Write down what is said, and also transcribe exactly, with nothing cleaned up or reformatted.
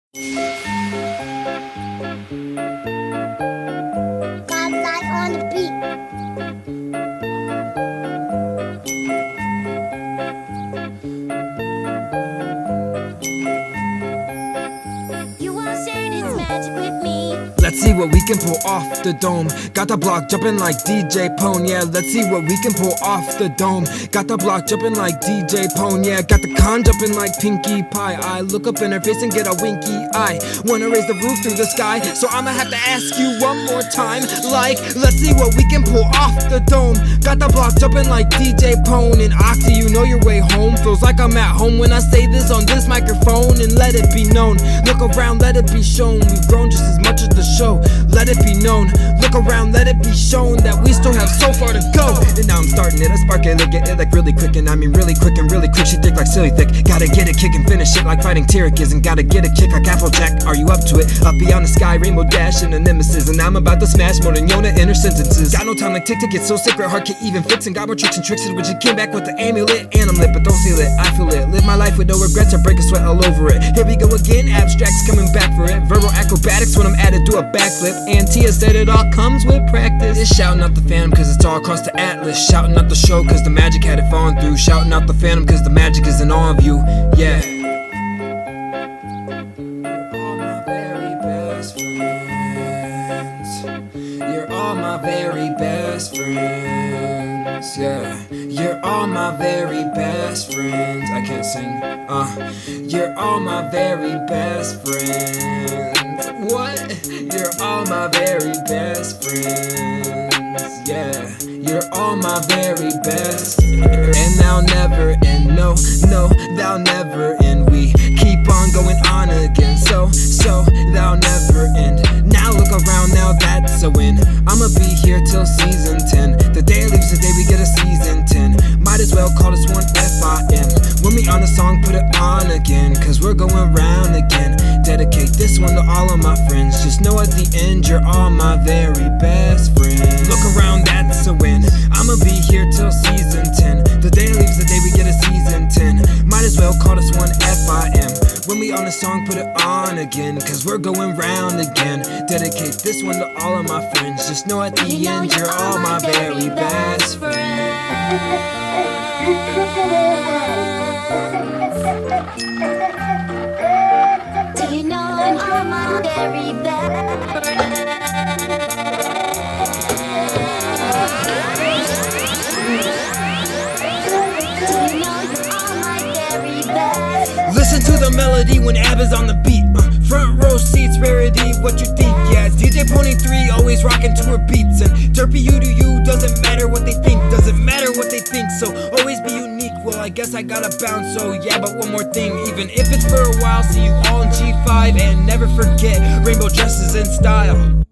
Godlike on the beat. You won't share this magic with me. Let's see what we can pull off the dome. Got the block jumping like D J Pone. Yeah, let's see what we can pull off the dome. Got the block jumping like D J Pone. Yeah, got the con jumping like Pinkie Pie. I look up in her face and get a winky eye. Wanna raise the roof through the sky, so I'ma have to ask you one more time. Like, let's see what we can pull off the dome. Got the block jumping like D J Pone. And Octa, you know your way home. Feels like I'm at home when I say this on this microphone. And let it be known, look around, let it be shown. We've grown just as much as the show. Let it be known, look around, let it be shown that we still have so far to go. And now I'm starting it, I spark it, like, get it like really quick. And I mean really quick and really quick, she thick like silly thick. Gotta get it, kick and finish it like fighting Tyrannus. And gotta get a kick like Applejack, are you up to it? Up beyond the sky, rainbow dash and a nemesis. And I'm about to smash more than Yona in her sentences. Got no time like Tick Tick, it's so sacred, heart can't even fix. And got more tricks and tricks in which it came back with the amulet. And I'm lit, but don't seal it, I feel it. Live my life with no regrets, I break a sweat all over it. Here we go again, abstracts coming back for it. Verbal acrobatics when I'm at it, do a backflip. And Tia said it all comes with practice. It's shouting out the Phantom cause it's all across the atlas. Shouting out the show cause the magic had it falling through. Shouting out the Phantom cause the magic is in all of you. Yeah. You're all my very best friends. Yeah. You're all my very best friends. I can't sing. Uh. You're all my very best friends. What? You're all my very best friends. Yeah. You're all my very best. And they'll never end. No, no, they'll never end. We keep on going on again. So, so they'll never end. Now look around, now that's a win. I'ma be here till season ten. The day leaves the day we get a season ten. Might as well call this one F I M. When we on a song, put it on again. Cause we're going round again. Dedicate this one to all of my friends. Just know at the end you're all my very best friends. Look around, that's a win. I'ma be here till season ten. The day leaves the day we get a season ten. Might as well call this one F I M. When we on a song, put it on again. Cause we're going round again. Dedicate this one to all of my friends. Just know at the You know end you're all my very best friends. Do you know I'm all my very best friend? Do you know you're all my very best? Listen to the melody when Abba's on the beat. uh, Front row seats, rarity, what you think? Yeah, D J Pony three always rocking to her beats. And Derpy, you to you, doesn't matter what they think. Doesn't matter what they think, so always be unique. Well, I guess I gotta bounce, so yeah, but one more thing. Even if it's for a while, see you all in G five. And never forget, rainbow dresses in style.